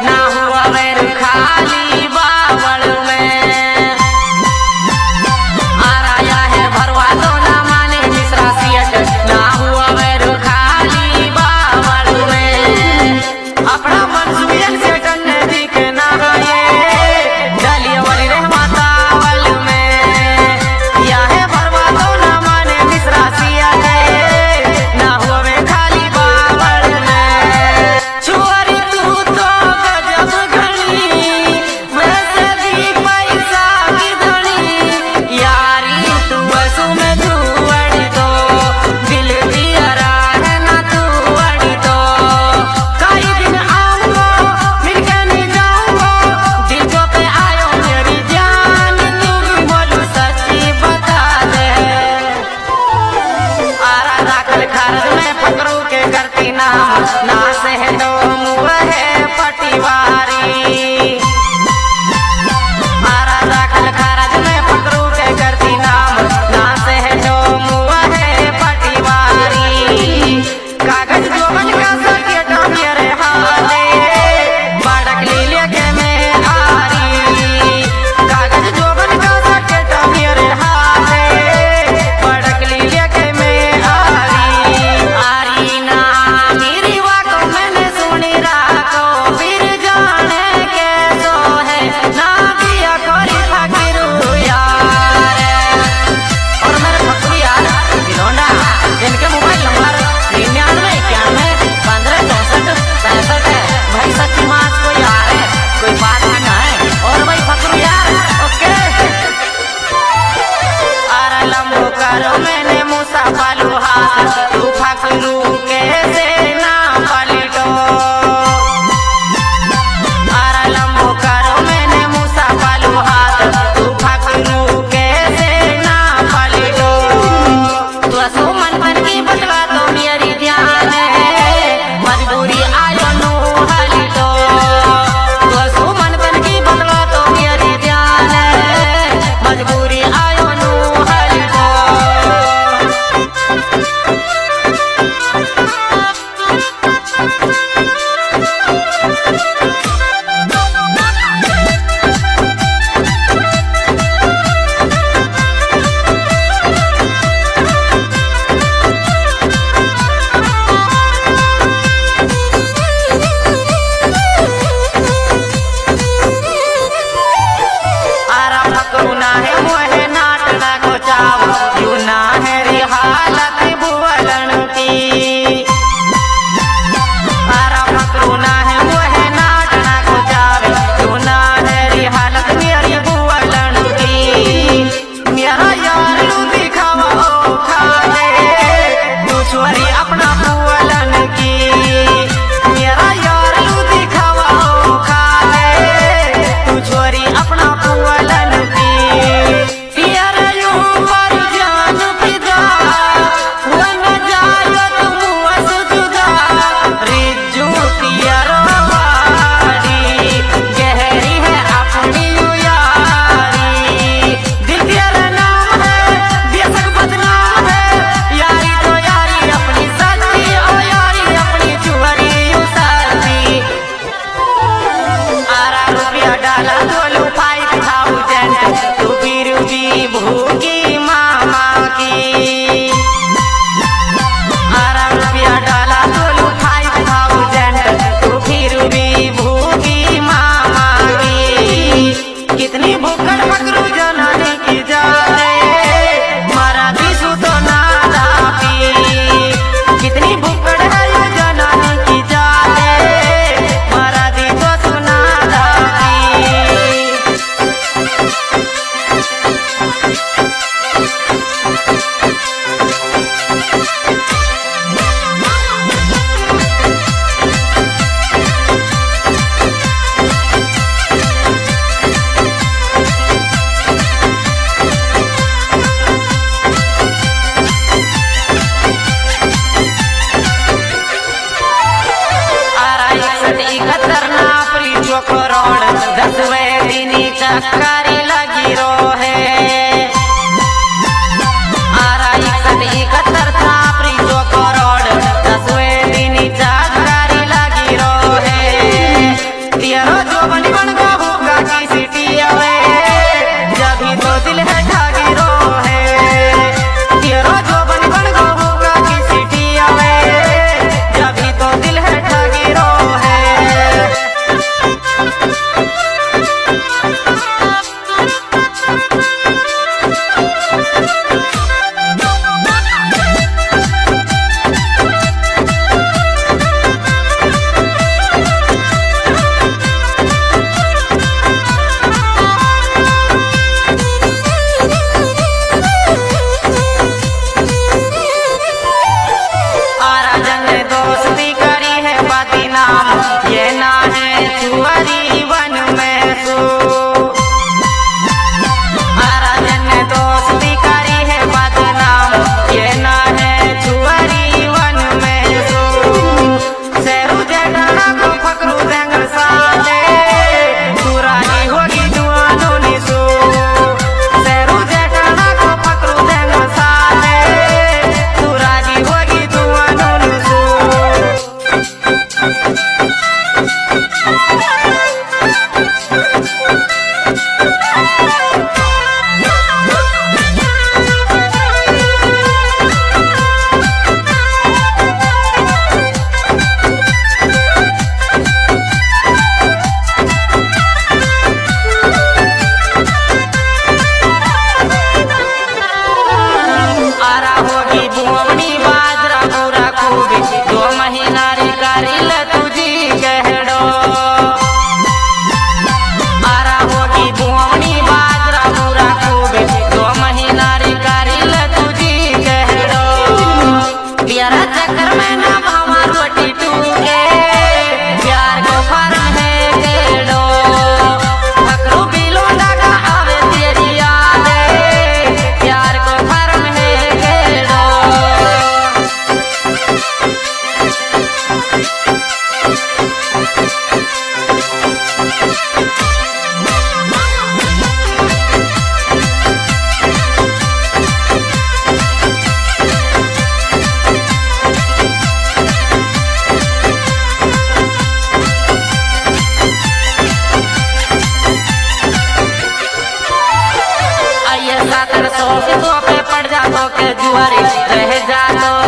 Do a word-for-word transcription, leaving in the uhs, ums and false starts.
ना हुआ वैर खाली बावल में। आराया है भरवा दो ना माने मिश्रा सियट, ना हुआ वैर खाली बावल में। अपना मन सुयन से टन्ने दी के ना ये डालिए वाली रे मातावल में। या है भरवा दो ना माने मिश्रा सियट, ना हुआ वे खाली बावल में। छुआरी तू तो गजब घनी, वैसे भी पैसा की धनी। यारी तू वसु में तू अड़ी तो, दिल दियरा है ना तू अड़ी तो। कई दिन आऊंगा मिलके नहीं जाऊंगा, दिल को पे आयो मेरी जान, तू भी बोलू सच्ची बता दे। आरा दाखल खारज में फकरू के करती नाम, ना से है तो मुँह है पटिवारी। आरा दाखल खारज में फकरू के करती नाम, ना से है तो मुँह है पटिवारी। कागज जो बन का सर्किट मेरे हाथे, बाड़क ले लेके मैं आरी। कागज जो बन का सर्किट मेरे हाथे, बाड़क ले लेके मैं आरी। आरी ना मेरी वाको मैंने सुनी राखो, फिर जाने कैसो है ना दिया कोरी फकीरू यार। और मेरे फकीरू यार बिलोंडा, इनके मोबाइल नंबर निन्यानवे इक्यानवे पंद्रह चौसठ पैंसठ है। भाई सच्ची मास को यार है, कोई बात ही ना है। और भाई फकीरू यार ओके। आरा लंबो करो मैंने मूसा पालू हाथ, तू फकीरू कैसे ना पलटो। आरा लंबो करो मैंने मूसा पालू हाथ, तू फकीरू कैसे ना पलटो। तू असो मन मन की बतला तो मेरी ध्यान है, मजबूरी आयो नो हलटो। तू असो मन मन की बतला तो मेरी ध्यान है, मजबूरी आयो नो हलटो। आरा फकरू ना है मोहे नाटना को चाव, यू ना है री हालत बुवलन की। आरा फकरू ना है मोहे नाटना को चाव, यू ना है री हालत मेरी बुवलन की। मेरा यार लू दिखावा ओ खाले, तू छोरी अपना बुवलन की। मेरा यार लू दिखावा ओ खाले, तू छोरी अपना बुवलन की। पियर यूं पर जान फिदा, हुआ न जायो तुम वस जुदा। रिज्जू पियर वारी, गहरी है अपनी यारी। दिल तेरा नाम है बेशक बदनाम है, यारी तो यारी अपनी सच्ची ओ यारी अपनी चुहरी उसारी। आरा रुपया डाला धोलू फाइव थाउजेंड, तू फिर भी भूखी मामा की। आरा रुपया डाला धोलू फाइव थाउजेंड, तू फिर भी भूखी मामा की। कितनी भूखड़ पकड़ू जनाने की जाने, मारा दिसू तो नादा पी। कितनी भूखड़ है ये जनाने की जाने, मारा दी तो सुनादा पी। सौ के तो पे पड़ जा तो के जुआरी रह जा तो